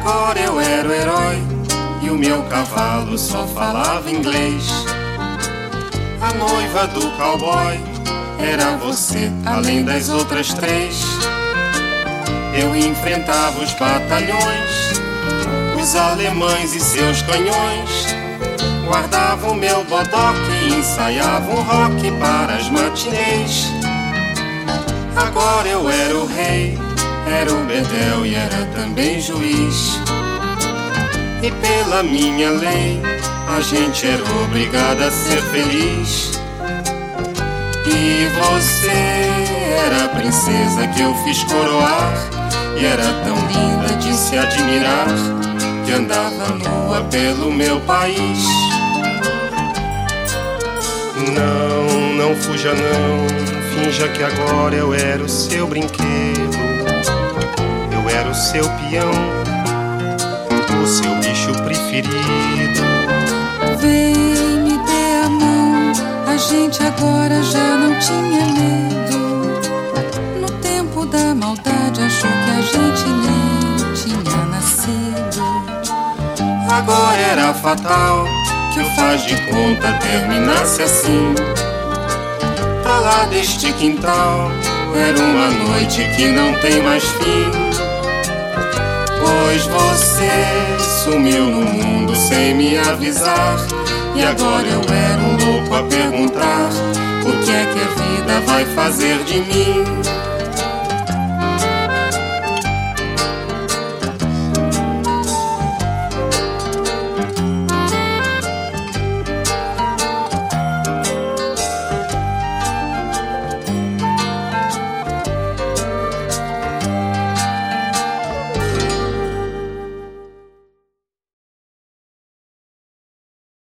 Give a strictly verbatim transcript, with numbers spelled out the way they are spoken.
Agora eu era o herói e o meu cavalo só falava inglês. A noiva do cowboy era você, além das outras três. Eu enfrentava os batalhões, os alemães e seus canhões. Guardava o meu bodoque e ensaiava um rock para as matinês. Agora eu era o rei, era o bedel e era também juiz. E pela minha lei, a gente era obrigada a ser feliz. E você era a princesa que eu fiz coroar, e era tão linda de se admirar, que andava nua pelo meu país. Não, não fuja não, finja que agora eu era o seu brinquedo. Eu era o seu peão, o seu bicho preferido. Vem, me dê a mão, a gente agora já não tinha medo. No tempo da maldade achou que a gente nem tinha nascido. Agora era fatal que o faz de conta terminasse assim. Pra lá deste quintal era uma noite que não tem mais fim. Pois você sumiu no mundo sem me avisar, e agora eu era um louco a perguntar: o que é que a vida vai fazer de mim?